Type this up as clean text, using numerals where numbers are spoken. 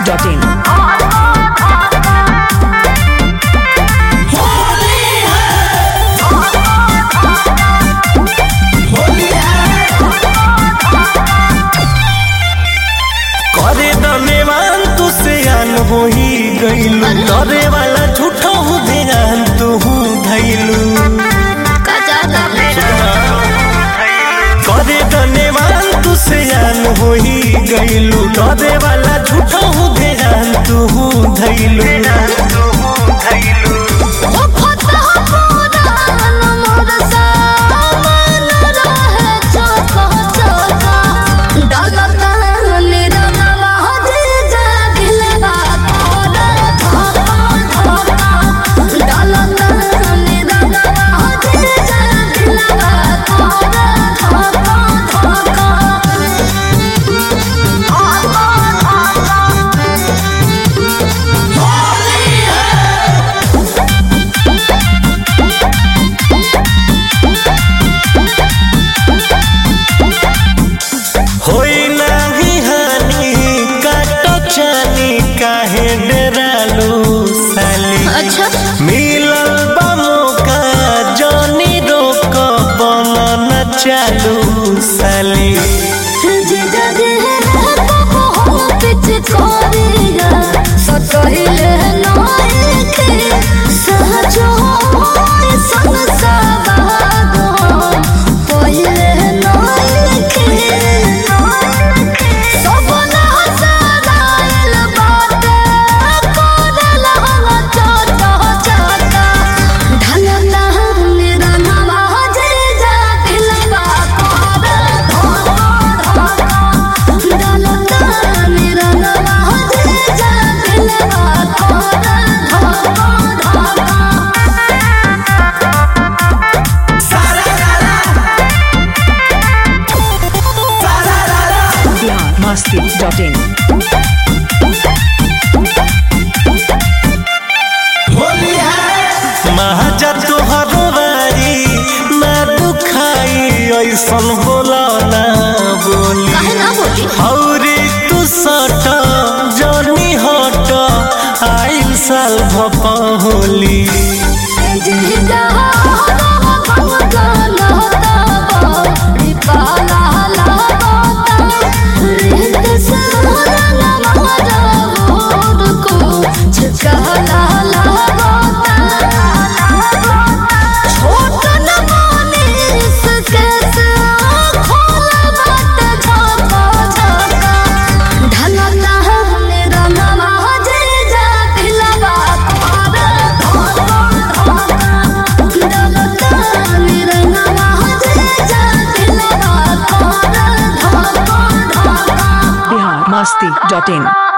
biharmasti.in। करे धन्यवान तू से आन हो ही गईलू करे वाला झूठो हूँ ध्यान तू धैलू करे धन्यवान तू से आन हो ही गईलू करे वाला झूठो हूँ ध्यान तू धैलू चालू साली biharmasti.in। महाजा तोहर बारी ना दुखाई ऐसन बोला ना बोली हौरी तू सट जनी हट आइल साल भपा होली biharmasti.in।